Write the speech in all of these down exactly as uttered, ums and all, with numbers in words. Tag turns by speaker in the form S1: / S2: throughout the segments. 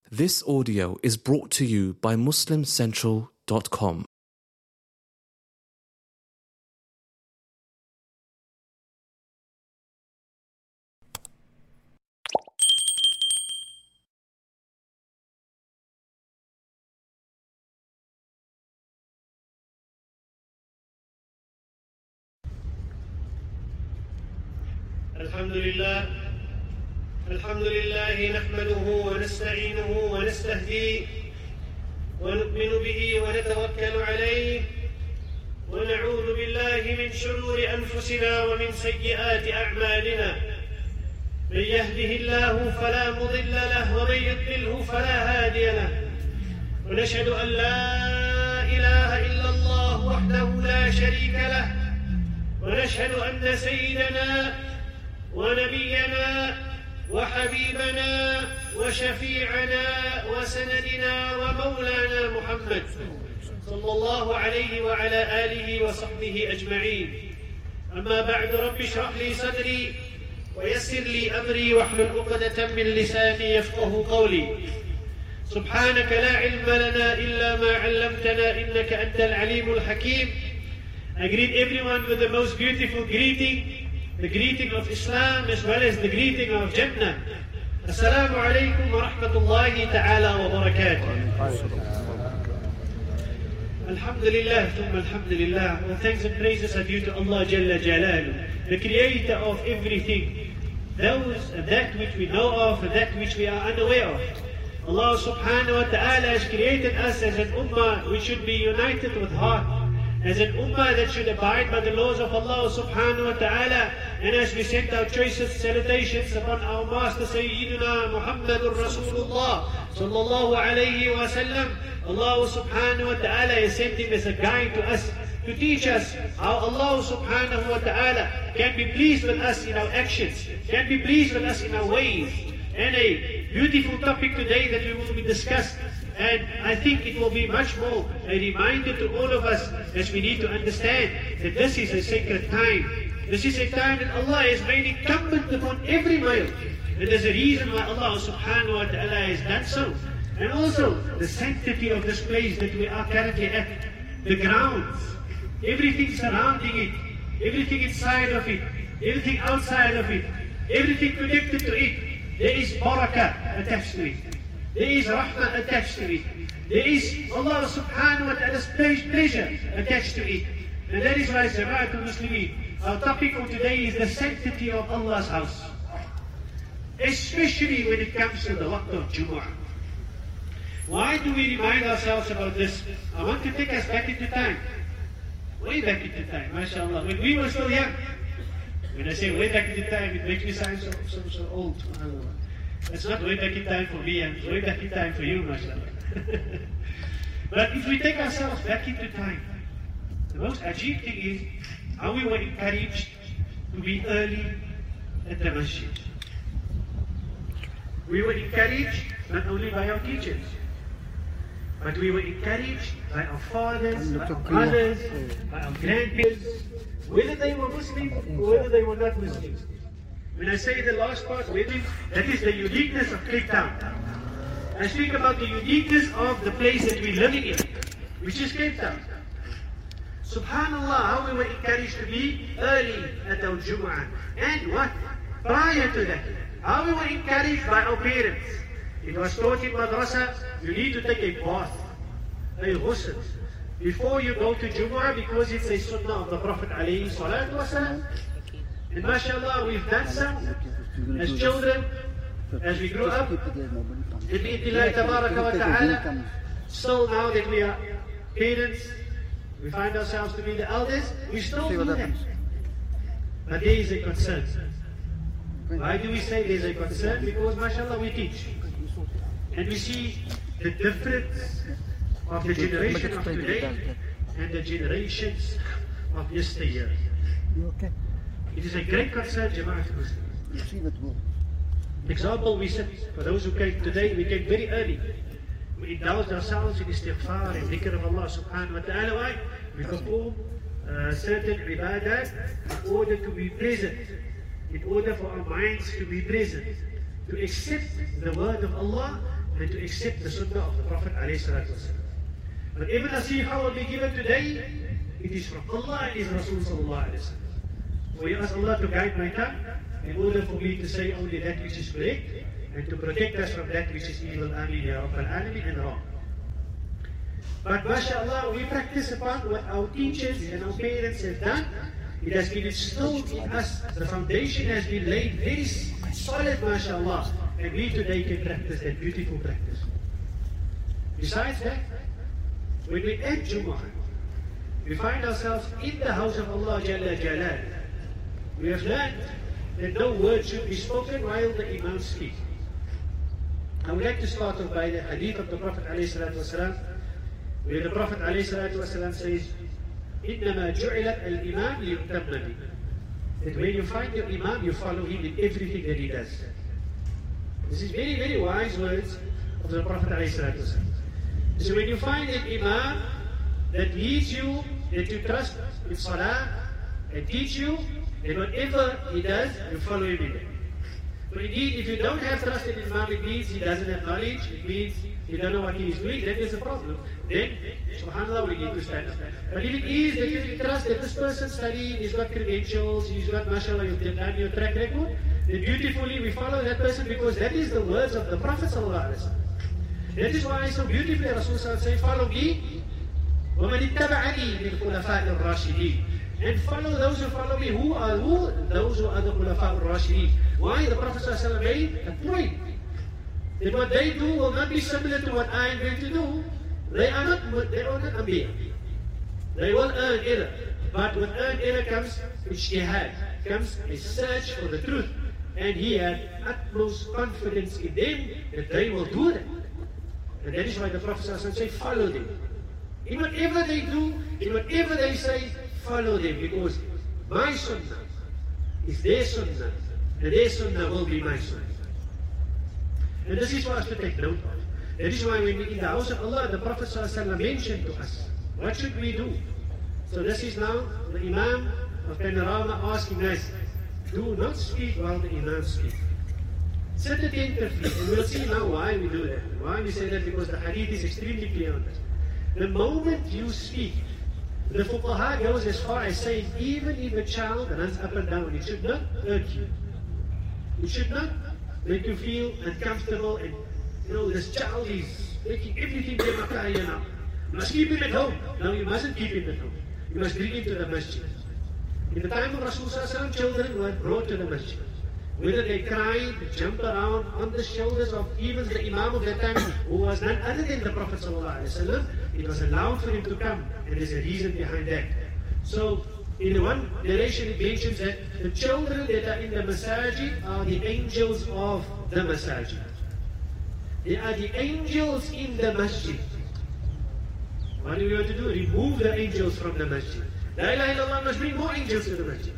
S1: This audio is brought to you by Muslim Central dot com.
S2: الحمد لله الحمد لله نحمده ونستعينه ونستهديه ونؤمن به ونتوكل عليه ونعوذ بالله من شرور أنفسنا ومن سيئات أعمالنا. من يهده الله فلا مضل له ومن يضلله فلا هادي له. ونشهد أن لا إله إلا الله وحده لا شريك له. ونشهد أن سيدنا ونبينا وحبيبنا وشفيعنا وسندنا ومولانا محمد صلى الله عليه وعلى آله وصحبه أجمعين. أما بعد، رب اشرح لي صدري ويسر لي أمري واحلل عقدة من لساني يفقه قولي. سبحانك لا علم لنا إلا ما علمتنا إنك أنت العليم الحكيم. I greet everyone with the most beautiful greeting, the greeting of Islam as well as the greeting of Jannah. Assalamu alaikum wa rahmatullahi ta'ala wa barakatuh. Alhamdulillah, thumma alhamdulillah. Well, thanks and praises are due to Allah Jalla Jalaluh, the creator of everything, those and that which we know of and that which we are unaware of. Allah subhanahu wa ta'ala has created us as an ummah which should be united with heart, as an ummah that should abide by the laws of Allah subhanahu wa ta'ala. And as we send our choicest salutations upon our master Sayyidina Muhammadur Rasulullah sallallahu alayhi wa sallam, Allah subhanahu wa ta'ala has sent him as a guide to us, to teach us how Allah subhanahu wa ta'ala can be pleased with us in our actions, can be pleased with us in our ways. And a beautiful topic today that we will be discussed. And I think it will be much more a reminder to all of us as we need to understand that this is a sacred time. This is a time that Allah has made incumbent upon every male. And there's a reason why Allah subhanahu wa ta'ala has done so. And also the sanctity of this place that we are currently at, the grounds, everything surrounding it, everything inside of it, everything outside of it, everything connected to it. There is barakah attached to it. There is rahmah attached to it. There is Allah subhanahu wa ta'ala's pleasure attached to it. And that is why Jama'atul Muslimin, our topic for today is the sanctity of Allah's house. Especially when it comes to the waqt of Jumu'ah. Why do we remind ourselves about this? I want to take us back into time. Way back into time, mashallah. When we were still young. When I say way back into time, it makes me sound so, so, so old. It's not way back in time for me, and way back in time for you, mashallah. But if we take ourselves back into time, the most ajib thing is how we were encouraged to be early at the masjid. We were encouraged not only by our teachers, but we were encouraged by our fathers, by our mothers, by our grandparents, whether they were Muslims or whether they were not Muslims. When I say the last part, that is the uniqueness of Cape Town. I speak about the uniqueness of the place that we're living in, which is Cape Town. Subhanallah, how we were encouraged to be early at our Jumu'ah. And what? Prior to that, how we were encouraged by our parents. It was taught in madrasa, you need to take a bath, a ghusl, before you go to Jumu'ah, because it's a sunnah of the Prophet alayhi salatu wasalam. And mashallah, we've done so as children, as we grew up. Bi-idhnillahi tabaraka wa ta'ala. Still now that we are parents, we find ourselves to be the elders, we still do that. But there is a concern. Why do we say there's a concern? Because mashallah, we teach. And we see the difference of the generation of today and the generations of yesteryear. It is a great concern, Jama'atul Muslimin. Example, we said, for those who came today, we came very early. We indulged ourselves in istighfar and dhikr of Allah subhanahu wa ta'ala. Why? We perform uh, certain ibadat in order to be present, in order for our minds to be present, to accept the word of Allah and to accept the sunnah of the Prophet ﷺ. Whatever nasiha will be given today, it is from Allah and His Rasul sallallahu alayhi wa sallam. So we ask Allah to guide my tongue in order for me to say only that which is correct and to protect us from that which is evil. Ameen ya Rabbal Alameen, and wrong. But mashallah, we practice upon what our teachers and our parents have done. It has been instilled in us. The foundation has been laid very solid, mashallah. And we today can practice that beautiful practice. Besides that, when we end Jumu'ah, we find ourselves in the house of Allah Jalla Jalal. We have learned that no word should be spoken while the Imam speaks. I would like to start off by the hadith of the Prophet ﷺ, where the Prophet ﷺ says, إِنَّمَا جُعِلَتْ الْإِمَامِ لِيُؤْتَمَّ بِهِ. That when you find your Imam, you follow him in everything that he does. This is very, very wise words of the Prophet ﷺ. So when you find an Imam that leads you, that you trust in Salah, and teach you, and whatever he does, you follow him in it. But indeed, if you don't have trust in Imam, it means he doesn't have knowledge, it means you don't know what he is doing, that is a problem. Then, subhanAllah, we need to stand up. But if it is that you trust that this person studied, he's got credentials, he's got, mashallah, you've done your track record, then beautifully we follow that person because that is the words of the Prophet sallallahu alaihi wasallam. That is why so beautifully Rasulullah says, follow me, وَمَنِ اتَّبَعَنِي مِنْ خُلَفَاءِ الرَّاشِدِينَ. And follow those who follow me. Who are who? Those who are the Khulafa al-Rashidin. Why? The Prophet ﷺ made a point that what they do will not be similar to what I am going to do. They are not, they are not Anbiya. They will earn error. But with earned error comes ijtihad, comes a search for the truth. And he had utmost confidence in them that they will do that. And that is why the Prophet ﷺ said, follow them. In whatever they do, in whatever they say, follow them, because my sunnah is their sunnah, and their sunnah will be my sunnah. And this is for us to take note of. That is why when we in the house of Allah, the Prophet ﷺ mentioned to us, what should we do? So this is now the Imam of Panorama asking us, do not speak while the Imam speaks. Sit attentively, and we'll see now why we do that. Why we say that, because the hadith is extremely clear on this. The moment you speak, the fuqaha goes as far as saying, even if a child runs up and down, it should not hurt you. It should not make you feel uncomfortable and, you know, this child is making everything demakaya now. You must keep him at home. No, you mustn't keep him at home. You must bring him to the masjid. In the time of Rasulullah, children were brought to the masjid. Whether they cried, jumped around on the shoulders of even the Imam of that time, who was none other than the Prophet ﷺ, it was allowed for him to come, and there's a reason behind that. So, in one narration it mentions that the children that are in the masajid are the angels of the masajid. They are the angels in the masjid. What do we want to do? Remove the angels from the masjid. La ilaha illallah must bring more angels to the masjid.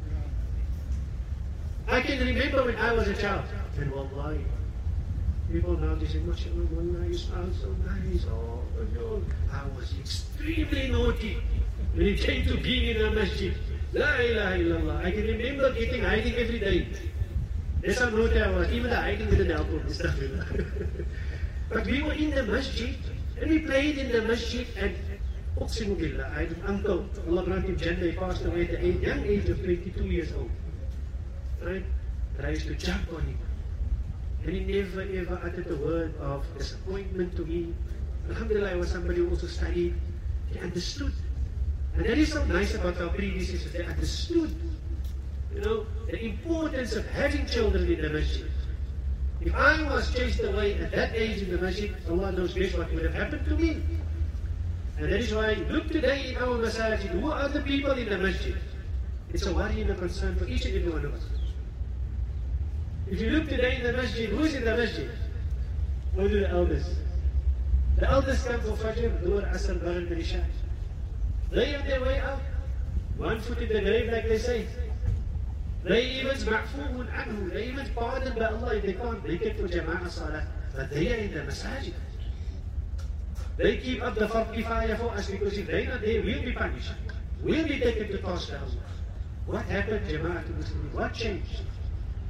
S2: I can remember when I was a child, and wallahi, people now they say, mashallah, wallah, you smile so nice. Oh, oh, I was extremely naughty when it came to being in a masjid. La ilaha illallah. I can remember getting hiding every day. That's how naughty I was. Even the hiding didn't help with stuff. But we were in the masjid, and we played in the masjid, and Uqsimu billah, I had an uncle, Allah grant him Jannah, he passed away at the young age of twenty-two years old. Right? But I used to jump on him. And he never ever uttered a word of disappointment to me. Alhamdulillah, I was somebody who also studied. He understood. And that is so nice about our predecessors. They understood, you know, the importance of having children in the masjid. If I was chased away at that age in the masjid, Allah knows best what would have happened to me. And that is why, look today in our masajid, who are the people in the masjid? It's a worry and a concern for each and every one of us. If you look today in the masjid, who is in the masjid? Only the elders. The elders come for Fajr, Dhuhr, Asr, Maghrib, and Isha. They on their way out, one foot in the grave like they say. They even ma'fuun anhu, they even pardoned by Allah if they can't make it for Jama'ah Salah. But they are in the masajid. They keep up the Fard Kifaya for us, because if they're not there, we'll be punished. We'll be taken to task by Allah. What happened, Jama'ah to Muslims? What changed?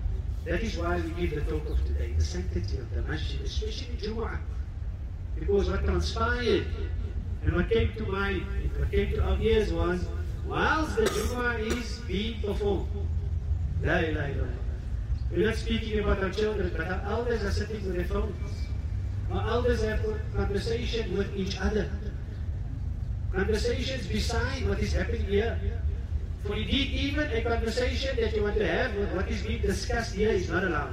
S2: That is why we give the talk of today, the sanctity of the masjid, especially Jumu'ah. Because what transpired and what came to mind, what came to our ears was, whilst the Jumu'ah is being performed, La ilaha illallah. We're not speaking about our children, but our elders are sitting with their phones. Our elders have conversation with each other. Conversations beside what is happening here. For indeed, even a conversation that you want to have with what is being discussed here is not allowed.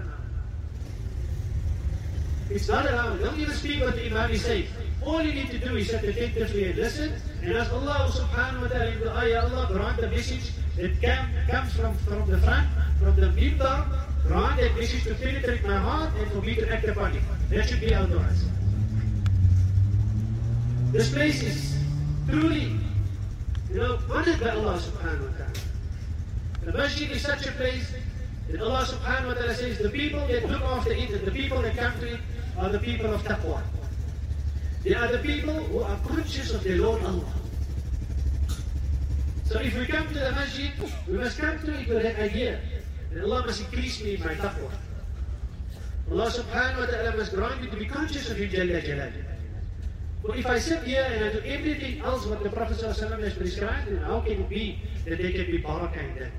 S2: It's not allowed. Don't even speak what the Imam is saying. All you need to do is sit attentively and listen and ask Allah subhanahu wa ta'ala in the ayah, Allah grant the message that come, comes from, from the front, from the mimbar, grant that message to penetrate my heart and for me to act upon it. That should be our du'as. This place is truly, you know, honored by Allah subhanahu wa ta'ala. The masjid is such a place that Allah subhanahu wa ta'ala says the people that look after it and the people that come to it are the people of taqwa. They are the people who are conscious of their Lord Allah. So if we come to the masjid, we must come to it with that idea that Allah must increase me in my taqwa. Allah subhanahu wa ta'ala must grant me to be conscious of Him Jalla Jalaluhu. But if I sit here and I do everything else what the Prophet ﷺ has prescribed, then how can it be that there can be barakah in that?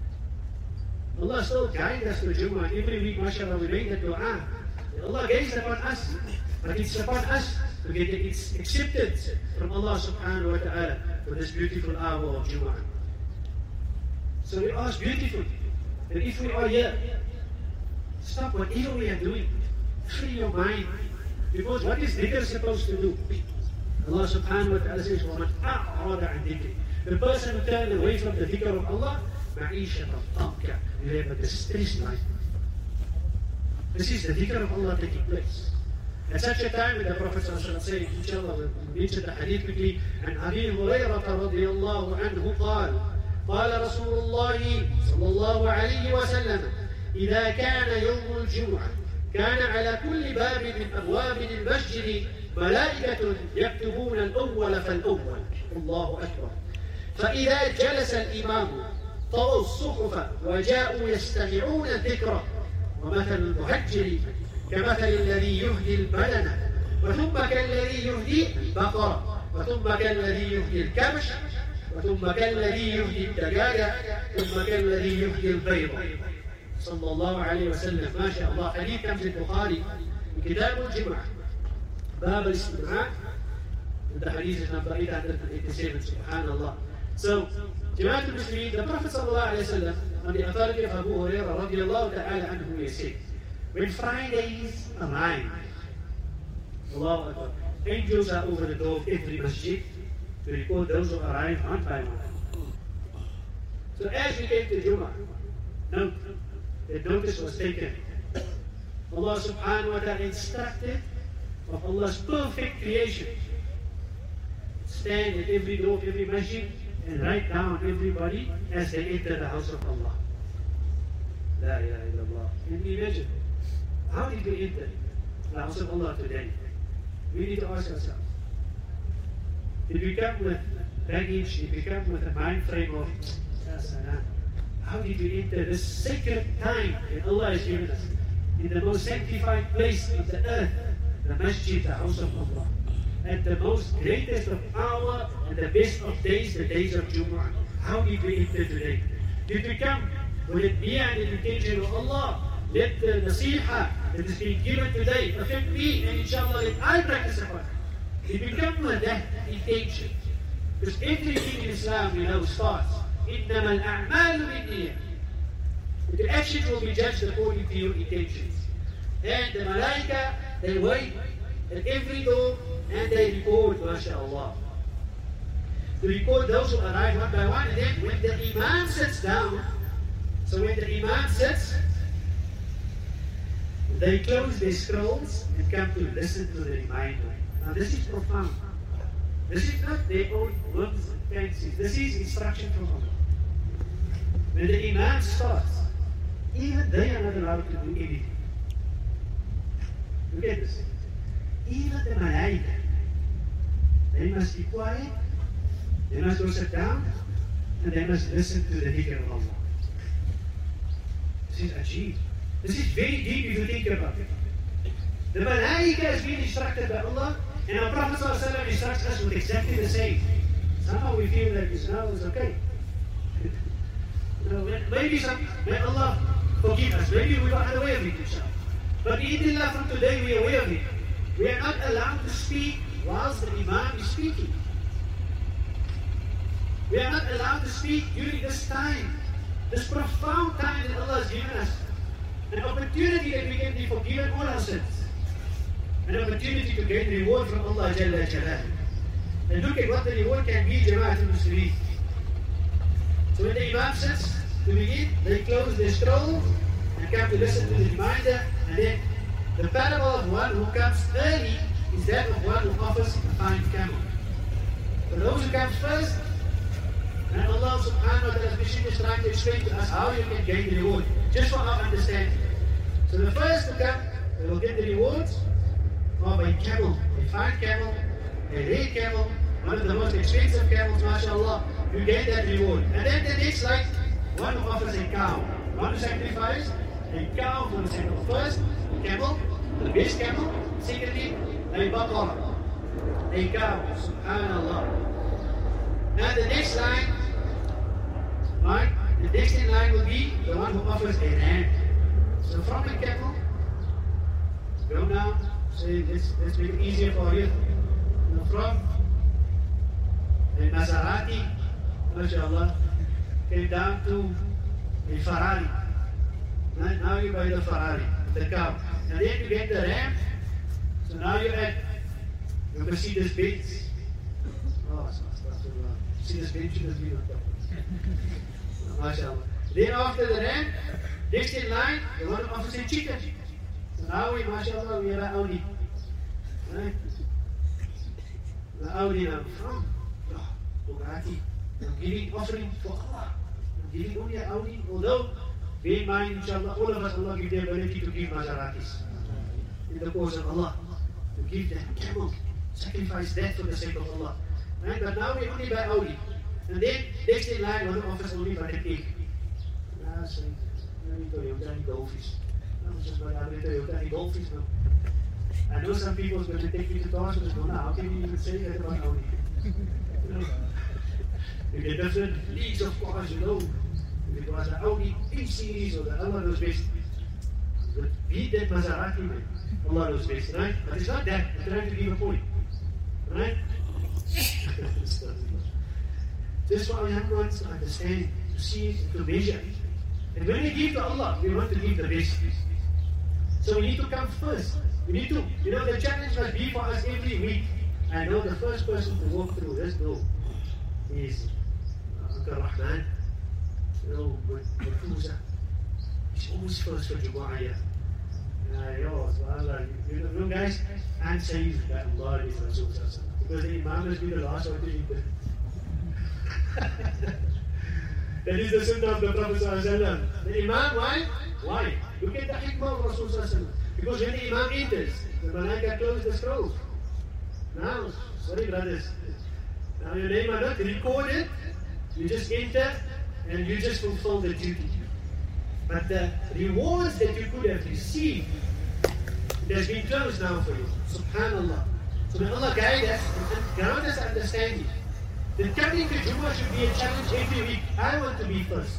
S2: Allah still guides us to Jummah. Every week, mashallah, we make that dua. Allah gazed upon us, but it's upon us to get its acceptance from Allah subhanahu wa ta'ala for this beautiful hour of Jummah. So we ask beautifully that if we are here, stop whatever we are doing, free your mind. Because what is dhikr supposed to do? Allah subhanahu wa ta'ala says, وَمَنْ أَعْرَضَ عَنْ ذِكْرِ. The person who turns away from the dhikr of Allah, مَعِيشَةً ضَنْكَ. You have a distressed life. This is the dhikr of Allah taking place. At such a time when the Prophet said, inshallah, we'll mention the hadith quickly, and Abi Hurayrata radiyallahu anhu قال قال رسول الله صلى الله عليه وسلم إذا كان يوم الجمعة كان على كل باب من أبواب المسجد ملائكة يكتبون الأول فالأول الله أكبر فإذا جلس الإمام طووا الصحف وجاءوا يستمعون الذكر ومثل المهجر كمثل الذي يهدي البدن وثم كالذي يهدي البقرة وثم كالذي يهدي الكبش وثم كالذي يهدي الدجاجة ثم كالذي يهدي البيض صلى الله عليه وسلم. ما شاء الله. حديث كم في البخاري كتاب الجمعة باب الاستماع. The hadith is number eight hundred eighty-seven. Subhanallah. So, Jama'at al-Muslimin, the Prophet sallallahu alayhi wa sallam, on the authority of Abu Hurairah radiallahu ta'ala anhu, he said, when Fridays arrive, Allahu Akbar, angels are over the door of every masjid to record those who arrive one by one. So as we came to Jummah, note, the notice was taken. Allah subhanahu wa ta'ala instructed of Allah's perfect creation. Stand at every door of every masjid and write down everybody as they enter the house of Allah. La ilaha illallah. Can you imagine? How did we enter the house of Allah today? We need to ask ourselves. Did we come with baggage? Did we come with a mind frame of how did we enter this sacred time that Allah has given us in the most sanctified place of the earth, the masjid, the house of Allah, at the most greatest of hour and the best of days, the days of Jumu'ah? How did we enter today? Did we come with it be an intention of Allah? Let the nasiha that is being given today affect me, and inshallah let I practice upon it. Did we come with that intention? Because everything in Islam, we know, starts إِنَّمَا الْأَعْمَالُ بِالنِّيَّةِ. The actions will be judged according to your intentions. And the malaika, they wait at every door and they record, mashallah. They record those who arrive one by one, and then when the imam sits down, so when the imam sits, they close their scrolls and come to listen to the reminder. Now this is profound. This is not their own words and fancies. This is instruction from Allah. When the imam starts, even they are not allowed to do anything. Look at this. Even the malaika, they must be quiet, they must go sit down, and they must listen to the dhikr of Allah. This is ajeeb. This is very deep if you think about it. The Malaika has been instructed by Allah, and our Prophet ﷺ instructs us with exactly the same. Somehow we feel that it's now it's okay. You know, maybe some, may Allah forgive us. Maybe we are unaware of it, inshallah. But bi'idhnillah, from today we are aware of it. We are not allowed to speak whilst the Imam is speaking. We are not allowed to speak during this time, this profound time that Allah has given us. An opportunity that we can be forgiven all our sins. An opportunity to gain reward from Allah Jalla Jalaluhu. And look at what the reward can be, Jama'at al-Muslimin. So when the Imam sits to begin, they close their scroll and come to listen to the reminder. And then the parable of one who comes early is that of one who offers a fine camel. For those who come first, and Allah subhanahu wa ta'ala is trying to explain to us how you can gain the reward, just for our understanding. So the first to come, they will get the rewards of a camel, a fine camel, a rare camel, one of the most expensive camels, mashallah, you get that reward. And then the next, like, one who offers a cow, one who sacrifices a cow for the sake of first, camel, the best camel, secondly, a baqarah, a cow, subhanallah. Now the next line, right, the next in line will be the one who offers a ram. So from a camel, go down, say, let's, let's make it easier for you. Now from a Maserati, mashallah, came down to a Ferrari. Right? Now you buy the Ferrari, the cow. And then you get the ram. So now you're at your Mercedes Benz. Oh, Mercedes Benz should have been on top. MashaAllah. Then after the ram, next in line, the one who offers a chicken. So now we, mashallah, we are at Audi. Right? The Audi now. From oh, Bugatti. I'm giving offering for Allah. I'm giving only an Audi, although bear in mind, inshallah, all of us, Allah give the ability to give Maseratis in the cause of Allah. To give that camel, sacrifice that for the sake of Allah. Right? But now we only buy Audi. And then, next in line, one offers only but an egg. Ah, so, Toyota and goldfish. I'm just going to have a Toyota and goldfish now. I know some people are going to take me to task and go, now, how can you even say that about Audi? You know, you get different leagues of cars, you know. If it was an Audi A series or the Allah knows best. But beat that Maserati, man. Allah knows best, right? But it's not that. I'm trying to give a point. Right? Just for our young ones to understand, to see, to measure. And when we give to Allah, we want to give the best. So we need to come first. We need to, you know, the challenge must be for us every week. I know the first person to walk through this door is Uncle Rahman. You know, Mafusa. He's always first for Jumu'ah here. You know, guys, and says that Allah is Rasul. Because the Imam has been the last one to eat it. That is the sunnah of the Prophet. The Imam, why? Why? Look at the hikmah of Rasul. Because when the Imam enters, the Malaika close the scroll. Now, sorry brothers, now your name are not recorded, you just enter and you just fulfill the duty. But the rewards that you could have received, it has been closed now for you. Subhanallah. So may Allah guide us and grant us understanding. The coming to Jummah should be a challenge every week. I want to be first.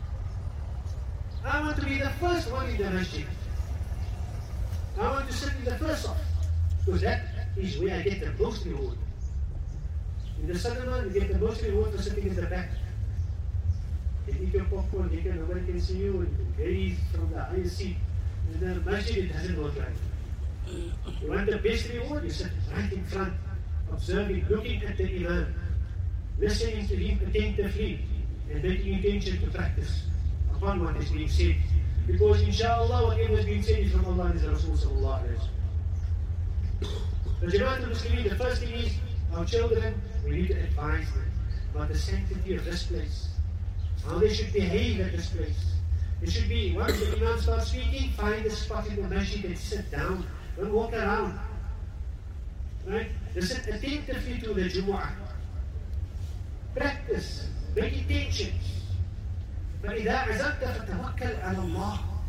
S2: I want to be the first one in the masjid. I want to sit in the first off. Because that is where I get the most reward. In the cinema, you get the most reward for sitting in the back. You eat your popcorn, you can, nobody can see you, and you can gaze from the highest seat. In the masjid, it doesn't work right. You want the best reward, you sit right in front, observing, looking at the Imam, listening to him attentively, and making intention to practice upon what is being said. Because inshallah, whatever is being said is from Allah and His Rasul sallallahu alayhi wa sallam. The Jama'at al-Muslimin, the first thing is, our children, we need to advise them about the sanctity of this place. How they should behave at this place. It should be, once the Imam starts speaking, find a spot in the masjid and sit down. Don't walk around. Right? Listen attentively to the Jumu'ah. Practice. Make intentions. فإذا عزمت فتوكل على الله.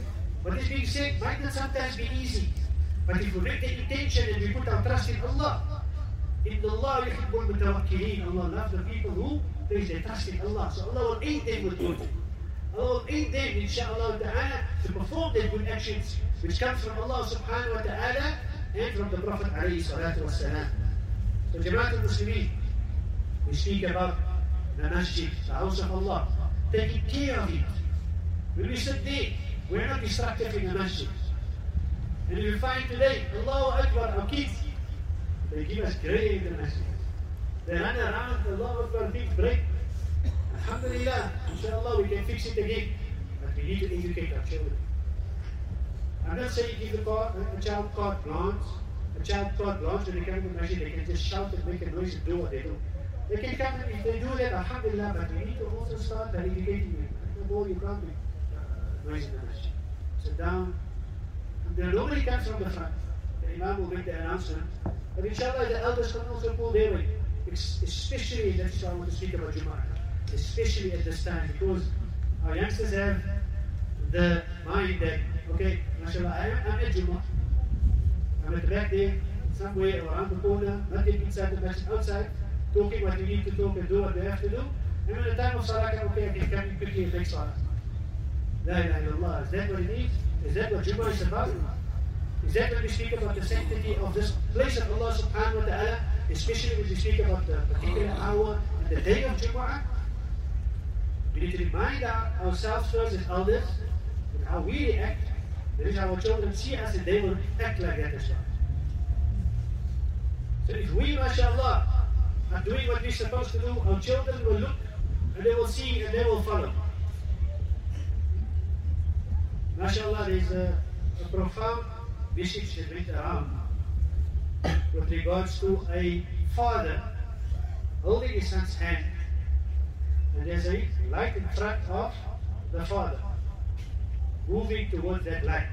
S2: What is being said might not sometimes be easy. But if we make the intention and we put our trust in Allah, in Allah yuhibbul mutawakkilin, Allah loves the people who place their trust in Allah. So Allah will aid them with good. Allah will aid them, inshaAllah ta'ala, to perform their good actions, which comes from Allah subhanahu wa ta'ala and from the Prophet alayhi salatu wasalam. So Jama'at al-Muslimin, we speak about the masjid, the house of Allah, taking care of it. When we sit there, we're not destructive in the masjid. And we find today, Allahu Akbar, our kids, they give us grade in the masjid. They run around, Allahu Akbar, things break. Alhamdulillah, inshallah we can fix it again. But we need to educate our children. I'm not saying give the car, a child carte blanche, a child carte blanche when they come to the masjid, they can just shout and make a noise and do what they do. They can come, and if they do that, alhamdulillah, but we need to also start by educating them. No more you can't make uh, noise in the masjid. Sit down. And nobody comes from the front. The Imam will make the announcement. But inshallah, the elders can also pull their weight. Especially, that's why I want to speak about Jumu'ah. Especially at this time, because our youngsters have the mind that, okay, mashallah, I am, I'm at Jumu'ah. I'm at the back there, somewhere around the corner, not yet inside the masjid, outside, talking what we need to talk and do what we have to do. And when the time of Salah comes, okay, I can come in quickly and make Salah. La ilaha illallah. Is that what it is? Is that what Jumu'ah is about? Is that when we speak about the sanctity of this place of Allah subhanahu wa ta'ala, especially when we speak about the particular hour and the day of Jumu'ah? We need to remind our, ourselves first as elders and how we react. That is, our children see us and they will act like that as well. So if we, mashallah, are doing what we're supposed to do, our children will look and they will see and they will follow. MashaAllah, there's a, a profound message that went around with regards to a father holding his son's hand. And there's a light in front of the father, moving towards that light.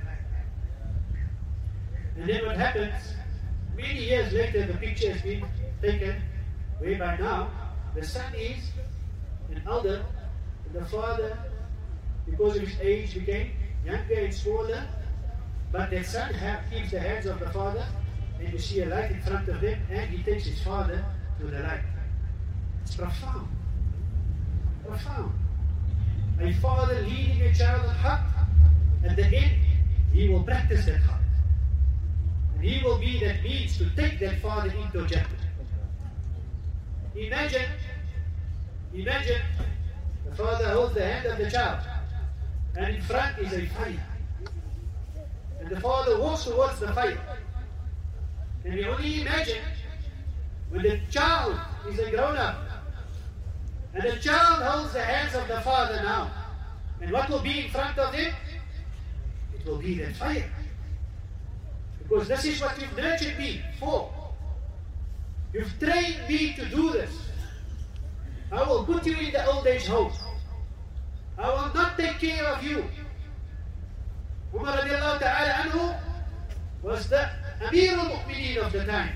S2: And then what happens, many years later, the picture has been taken, whereby now the son is an elder, and the father, because of his age, became younger and smaller, but that son have, keeps the hands of the father, and you see a light in front of him, and he takes his father to the light. It's profound. Profound. A father leading a child on haq, at the end, he will practice that haq. And he will be that means to take that father into Jannah. Imagine, imagine, the father holds the hand of the child, and in front is a fire. And the father walks towards the fire. And you only imagine when the child is a grown-up, and the child holds the hands of the father now. And what will be in front of him? It will be that fire. Because this is what you've nurtured me for. You've trained me to do this. I will put you in the old age home. I will not take care of you. Umar radiallahu ta'ala anhu was the Amir al-Mu'mineen of the time.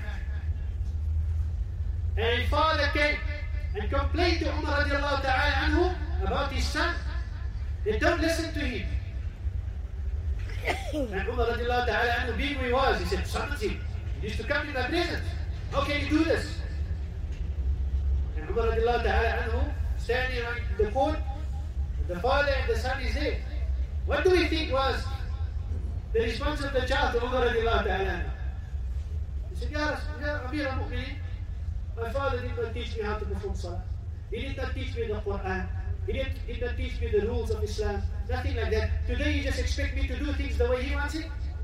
S2: And his father came and complained to Umar radiallahu ta'ala anhu about his son. They don't listen to him. And Umar radiallahu ta'ala anhu, being who he was, he said, summons him. He used to come to my presence. How can you do this? And Umar radiallahu ta'ala anhu, standing around the court, the father and the son is there. What do we think was the response of the child to Umar radiallahu ta'ala? He said, Ya Amir al-Mu'mineen, my father did not teach me how to perform salah. He did not teach me the Quran. He did, did not teach me the rules of Islam. Nothing like that. Today you just expect me to do things the way he wants it?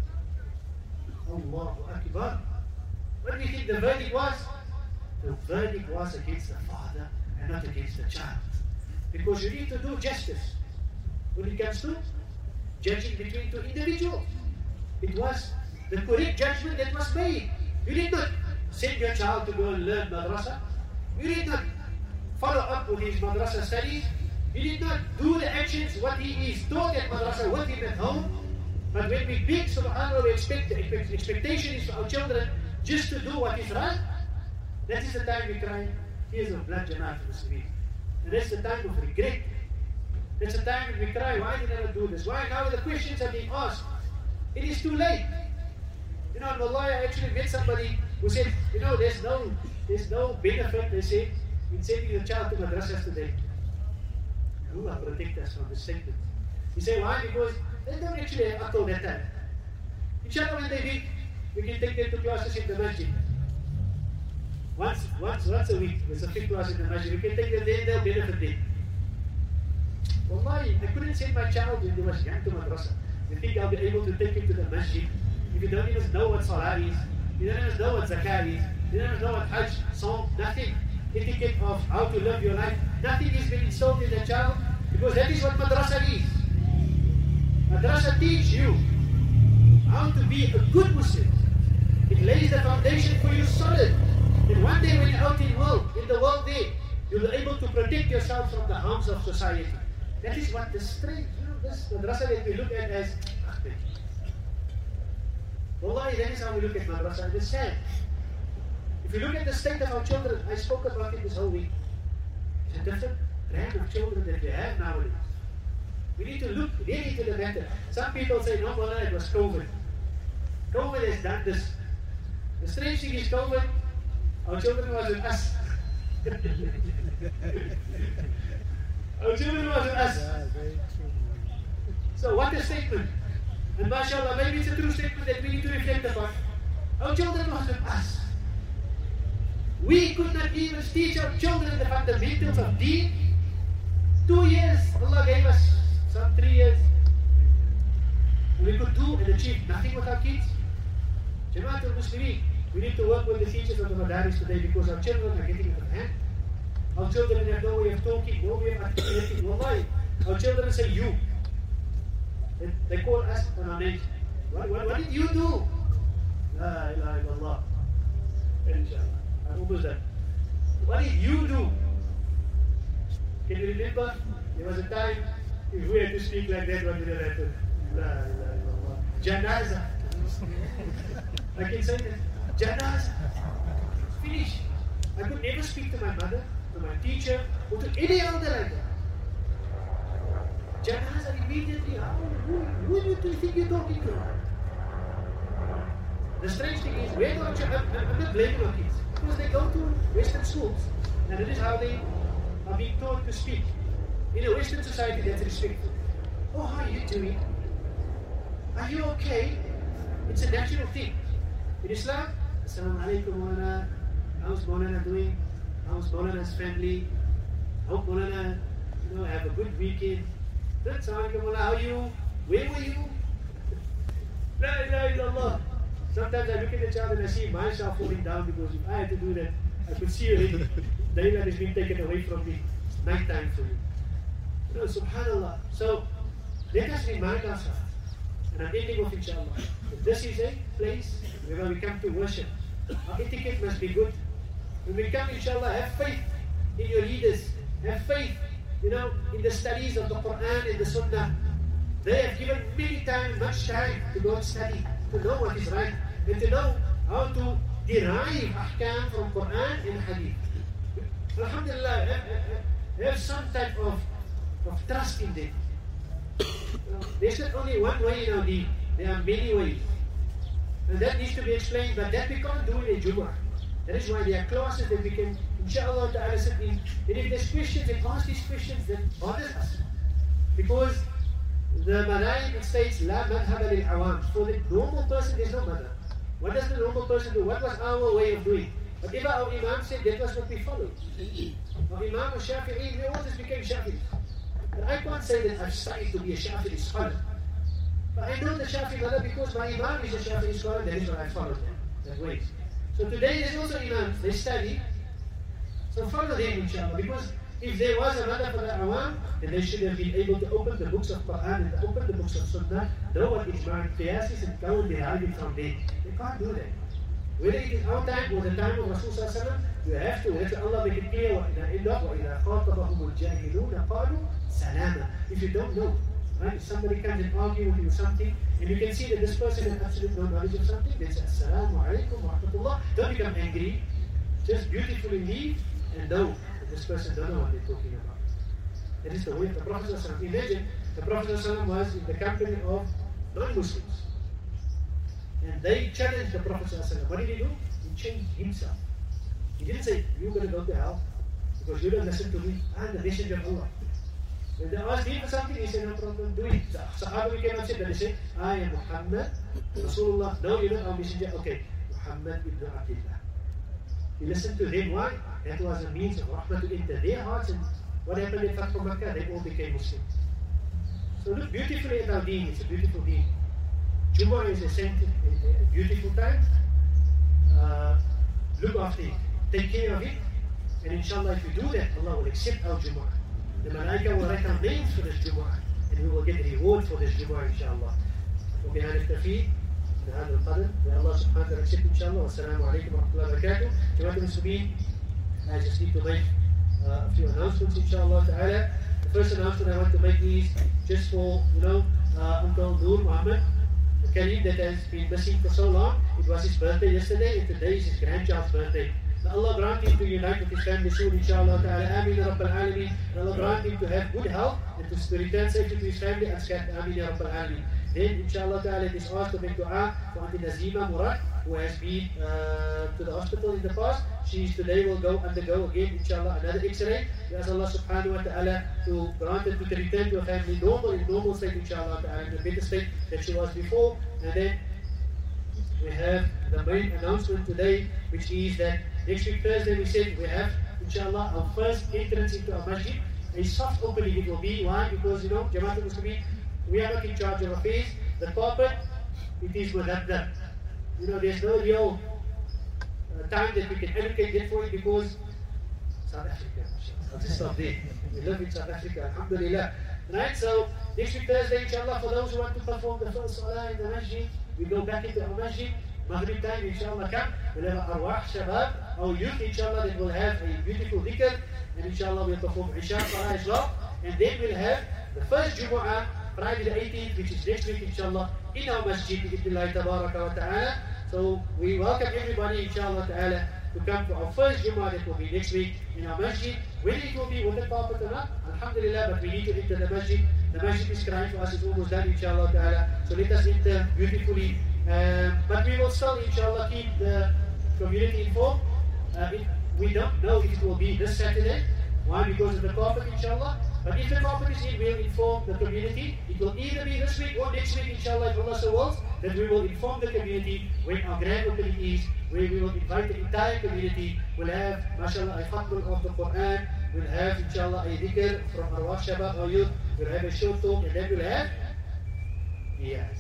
S2: Allahu Akbar. What do you think the verdict was? The verdict was against the father and not against the child. Because you need to do justice when it comes to judging between two individuals. It was the correct judgment that was made. You did not send your child to go and learn madrasa. You did not follow up with his madrasa studies. You did not do the actions, what he is taught at madrasa with him at home. But when we beg, subhanAllah, we expect, the expectation is for our children just to do what is right. That is the time we cry tears of blood, Jama'at al-Muslimin. And that's the time of regret. There's a time when we cry, why did I not do this? Why now the questions are being asked? It is too late. You know, in Wallahi, I actually met somebody who said, you know, there's no there's no benefit, they said, in sending your child to madrasas today. Who will protect us from this statement? You say, why? Because they don't actually have up till that time. Inshallah, when they read, we can take them to classes in the masjid. Once, once, once a week, there's a big class in the masjid. We can take them there, they'll benefit them. Wallahi, I couldn't send my child when he was young to madrasa. You think I'll be able to take him to the masjid? If you don't even know what salah is, you don't even know what zakat is, you don't even know what hajj, song, nothing. Etiquette of how to live your life, nothing is being installed in the child, because that is what madrasa is. Madrasa teach you how to be a good Muslim. It lays the foundation for you solid. And one day when you're out in world, in the world there, you'll be able to protect yourself from the harms of society. That is what the strength, you know, this madrasa that we look at as, wallahi, that is how we look at madrasa. It is sad. If you look at the state of our children, I spoke about it this whole week. It's a different brand of children that we have nowadays. We need to look really into the matter. Some people say, no, well, it was COVID. COVID has done this. The strange thing is COVID, our children was with us. Our children was with us. So what a statement. And mashallah, maybe it's a true statement that we need to reflect upon. Our children was with us. We could not even teach our children the fundamentals of deen. Two years, Allah gave us, some three years. And we could do and achieve nothing with our kids. Jamaatul Muslimin, we need to work with the teachers of the madaris today because our children are getting out of hand. Our children have no way of talking, no way of articulating. Wallahi, our children say you. They, they call us on our names. What, what, what did you do? La ilaha illallah. Inshallah. I'm almost done. What did you do? Can you remember? There was a time if we had to speak like that, what did it happen? La ilaha illallah. Janaza. I can say that. Janaza. Finish. I could never speak to my mother, to my teacher, or to any elder like that. Janaza immediately. How, who, who do you think you're talking to? The strange thing is, where do our children, I'm, I'm not blaming our kids, because they go to Western schools, and it is how they are being taught to speak. In a Western society, that's respectful. Oh, how are you doing? Are you okay? It's a natural thing. In Islam, Assalamu alaikum Maulana, how's Maulana doing? How's Maulana's family? Hope Maulana, you know, have a good weekend. Assalamu alaikum Maulana, how are you? Where were you? La ilaha illallah. Sometimes I look at the child and I see myself falling down because if I had to do that, I could see already. Daylight has been taken away from me. It's night time for you. You know, subhanallah. So, let us remind ourselves. And I'm ending off inshallah. That this is a place where we come to worship. Our etiquette must be good. When we come, inshallah, have faith in your leaders. Have faith, you know, in the studies of the Quran and the Sunnah. They have given many time, much time to go and study, to know what is right, and to know how to derive ahkam from Quran and Hadith. Alhamdulillah, have, have, have some type of, of trust in them. There's not only one way in our deen, there are many ways. And that needs to be explained, but that we can't do in a Jummah. That is why there are classes that we can, inshallah ta'ala, sit in. And if there's questions, then ask these questions that bother us. Because the Malaik states, La madhaba lil awam. For the normal person, there's no madhab. What does the normal person do? What was our way of doing? Whatever our Imam said, that was what we followed. Our Imam was Shafi'i, we all just became Shafi'i. But I can't say that I've studied to be a Shafi'i scholar. But I know the Shafi'i madhab because my Imam is a Shafi'i scholar, that is what I followed them. That way. So today there's also Imams, they study. So follow them inshallah, because if there was a madhab for the awam, then they should have been able to open the books of Quran and to open the books of Sunnah, know what Ijma' and Qiyas is, and go and derive it from there. They can't do that. Whether it is our time or the time of Rasul sallallahu alaihi wasallam, you have to, let Allah make it clear, وَإِذَا خَاطَبَهُمُ الْجَاهِلُونَ قَالُوا سَلَامًا. If you don't know, right? If somebody comes and argues with you something, and you can see that this person has absolutely no knowledge of something, then say, Assalamu alaikum wa rahmatullah. Don't become angry. Just beautifully leave and know that this person doesn't know what they're talking about. That is the way of the Prophet ﷺ. Imagine, the Prophet ﷺ was in the company of non-Muslims. And they challenged the Prophet ﷺ. What did he do? He changed himself. He didn't say, you're going to go to hell because you don't listen to me. I'm the messenger of Allah. When they asked him for something, he said, no problem, do it. So how do we came and said that? They said, I am Muhammad, Rasulullah. No, you're not our messenger. Okay, Muhammad ibn Abdullah. He listened to them. Why? That was a means of rahmah to enter their hearts. And what happened in Fathu Makkah? They all became Muslims. So look beautifully at our deen. It's a beautiful deen. Jumu'ah is a, sancti- a beautiful time. Uh, look after it. Take care of it. And inshallah, if we do that, Allah will accept our Jumu'ah. The Malaika will write our names for this Jumu'ah. And we will get a reward for this Jumu'ah, inshallah. وبهذا التوفيق بهذا القدر may Allah subhanahu wa ta'ala accept inshallah. Wassalamu alaikum wa rahmatullahi wa barakatuh. Jamaat al-Muslimin, I just need to make uh, a few announcements inshallah ta'ala. The first announcement I want to make is just for, you know, uh, Uncle Noor Muhammad, the Kareem that has been missing for so long. It was his birthday yesterday and today is his grandchild's birthday. May Allah grant him to unite with his family soon, inshallah ta'ala. Ameen ya Rabbal Alameen. May Allah grant him to have good health and to return safely to his family and scattered. Ameen ya Rabbal Alameen. Then, inshallah ta'ala, it is asked to make dua for Auntie Nazima Murad, who has been uh, to the hospital in the past. She today will go undergo again, inshallah, another X-ray. We ask Allah subhanahu wa ta'ala to grant her to return to her family normal, in normal state, inshallah ta'ala, in the better state that she was before. And then we have the main announcement today, which is that next week Thursday we said we have, inshallah, our first entrance into our masjid. A soft opening it will be. Why? Because, you know, Jamaat al-Muslimin, we are not in charge of affairs. The carpet, it is mudaddar. You know, there's no real uh, time that we can allocate it for it because South Africa. I'll just stop there. We live in South Africa, alhamdulillah. Right, so next week Thursday, inshallah, for those who want to perform the first salah in the masjid, we go back into our masjid. Maghrib time, inshallah, come. We'll have Arwah Shabab, our youth, inshallah, that will have a beautiful dhikr. And inshallah, we'll perform Isha salah as well. And then we'll have the first Jumu'ah, Friday the eighteenth, which is next week, inshallah, in our masjid, bi'idhnillahi tabaraka wa ta'ala. So we welcome everybody, inshallah ta'ala, to come for our first Jumu'ah that will be next week in our masjid. Whether it will be with the carpet or not, alhamdulillah, but we need to enter the masjid. The masjid is crying for us, it's almost done, inshallah ta'ala. So let us enter beautifully. Um, but we will still, inshallah, keep the community informed. Uh, it, we don't know if it will be this Saturday. Why? Because of the carpet, inshallah. But if the carpet is in, we'll inform the community. It will either be this week or next week, inshallah, if Allah so wills, that we will inform the community when our grand opening is, where we will invite the entire community. We'll have, mashallah, a khatm of the Quran. We'll have, inshallah, a dhikr from Arwah Shabab, our youth. We'll have a short talk, and then we'll have niyaz.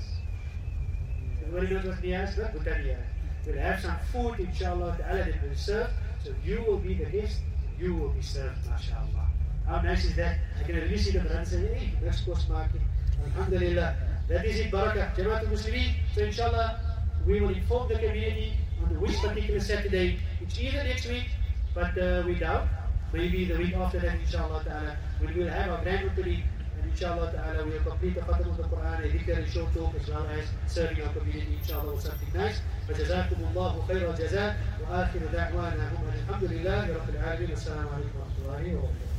S2: Everybody knows what niyaz is? What niyaz? We'll have some food, inshallah, ta'ala, that will serve. So you will be the guest, you will be served, mashallah. How nice is that? I can really see the brand say, hey, let's go smartly. Alhamdulillah. That is it, barakah. Jamaat al-Muslimin. So inshallah, we will inform the community on which particular Saturday. It's either next week, but uh, we doubt. Maybe the week after that, inshallah ta'ala, when we will have our grand opening. And inshallah ta'ala, we will complete the khatam of the Quran, a dhikr and short talk, as well as serving our community, inshallah, with something nice. فجزاكم الله خير الجزاء وآخر دعوانا هم الحمد لله رب العالمين والسلام عليكم ورحمة الله وبركاته.